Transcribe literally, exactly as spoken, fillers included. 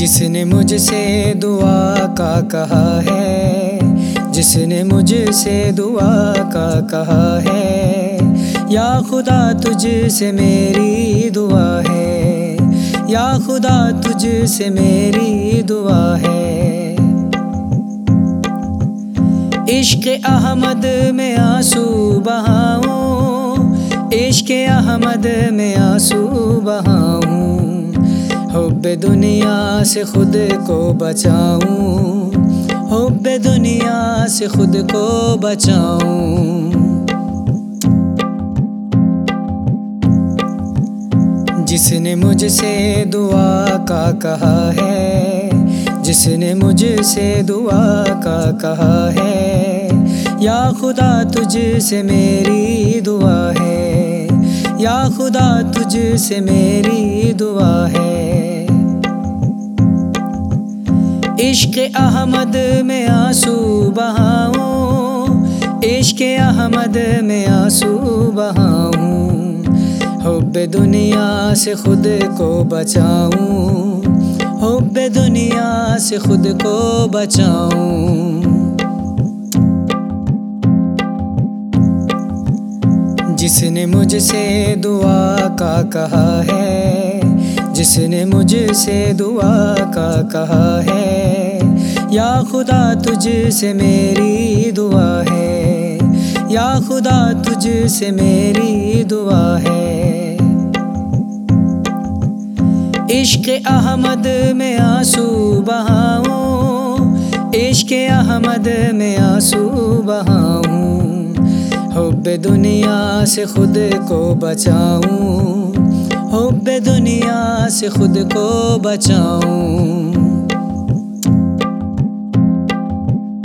जिसने मुझसे दुआ का कहा है, जिसने मुझसे दुआ का कहा है, या खुदा तुझसे मेरी दुआ है, या खुदा तुझसे मेरी दुआ है। इश्क़ अहमद में आंसू बहाऊं, इश्क़ अहमद में आंसू बहाऊं, हुब्बे दुनिया से खुद को बचाऊं, हुब्बे दुनिया से खुद को बचाऊं। जिसने मुझसे दुआ का कहा है, जिसने मुझसे दुआ का कहा है, या खुदा तुझसे मेरी दुआ है, या खुदा तुझसे मेरी दुआ है। इश्क़ अहमद में आंसू बहाऊं, इश्क़ अहमद में आंसू बहाऊं, हुब्बे दुनिया से खुद को बचाऊं, हुब्बे दुनिया से खुद को बचाऊं। जिसने मुझसे दुआ का कहा है, जिसने मुझसे दुआ का कहा है, या खुदा तुझसे मेरी दुआ है, या खुदा तुझसे मेरी दुआ है। इश्क़ अहमद में आंसू बहाऊं, इश्क़ अहमद में आंसू बहाऊं, हुब्बे दुनिया से खुद को बचाऊं, हुब्बे दुनिया से खुद को बचाऊं।